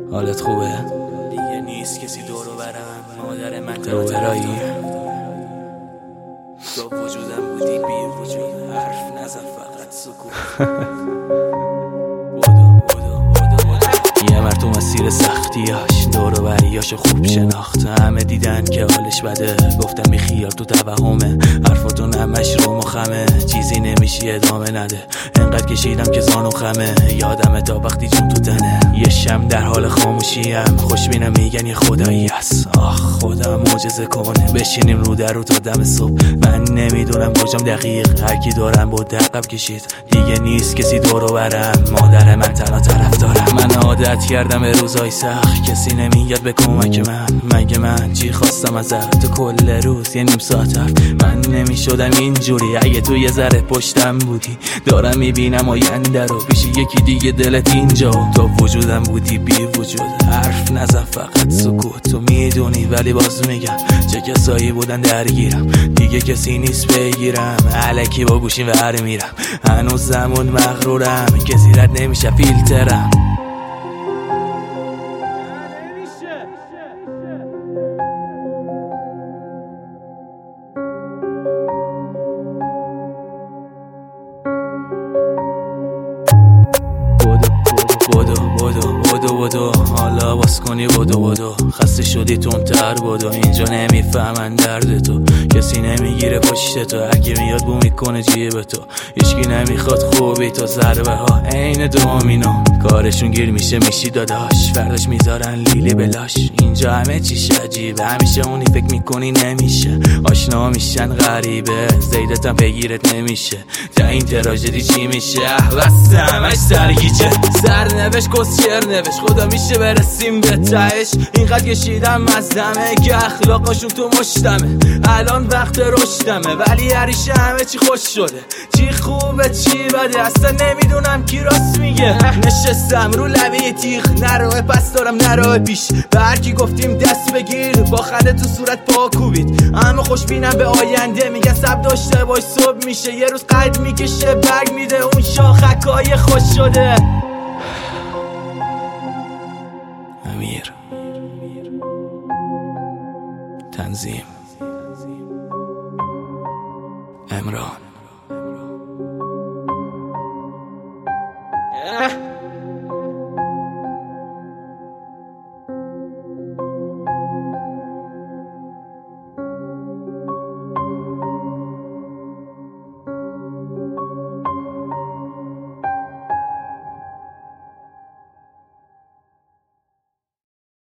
حالت خوبه؟ دیگه نیست کسی دورو برم، مادر من روبرایی تو وجودم بودی بی وجود، حرف نزن فقط سکوت. یه مرد تو مسیر سختیاش دور و بریاشو خوب شناخت. همه دیدن که حالش بده، گفتم بی خیال تو توهمه، حرفاتون همش رو مخمه، چیزی نمیشی ادامه نده. انقدر کشیدم که زانو خمه، یادمه تا وقتی جون تو تنه. یه شم در حال خاموشیم، خوشبینم میگن یه خدایی هست. آخ خدا معجزه کنه، بشینیم رو در رو تا دم صبح. من نمیدونم کجام دقیق، هر کی دارم با دقب کشید. دیگه نیست کسی دورو برم، مادر من تنها طرف دارم. من عادت کردم به روزای سخت، کسی نمیاد به کمک من. مگه من چی خواستم ازت؟ تو کل روز یه نیم ساعت حرف. من نمیشدم اینجوری اگه تو یه ذره پشتم بودی. دارم میبینم آینده رو پیش یکی دیگه، دلت اینجا. تو وجودم بودی بی وجود، حرف نزن فقط سکوت. تو میدونی ولی باز میگم، چه کسایی بودن درگیرم، دیگه کسی نیست بگیرم. الکی با گوشیم ور میرم، هنوز زمون مغرورم، کسی رد نمیشه فیلترم. بدو حالا باز کنی بدو خسته شدی تندتر بدو. اینجا نمیفهمن درد تو، کسی نمیگیره پشت تو، هرکی میاد بو میکنه جیب تو. هیچکی نمیخواد خوبی تو، ضربه ها عین دومینو، کارشون گیر میشه میشی داداش، فرداش میذارن لیلی بلاش. اینجا همه چیش عجیبه، همیشه اونی فکر میکنی نمیشه، آشنا میشن غریبه، زیدتم بگیرت نمیشه. تا این تراژدی چی میشه؟ بس همش سرگیجه، سرنوشت کسیر نوشت، خدا میشه برسیم به تهش. اینقدر کشیدم از دمه که اخلاقاشون تو مشتمه. الان وقت رشدمه ولی هریشه همه چی خوش شده، چی خوبه چی بده اصلا نمیدونم کی راست میگه. نشستم رو لبه تیغ، نروه پس دارم نروه پیش، به هر کی گفتیم دست بگیر با خنده تو صورت پا کوبید. اما خوشبینم به آینده، میگن سب داشته باش صبح میشه، یه روز قد میکشه برگ میده اون شاخکای خوش شده. امیر تنظیم امران.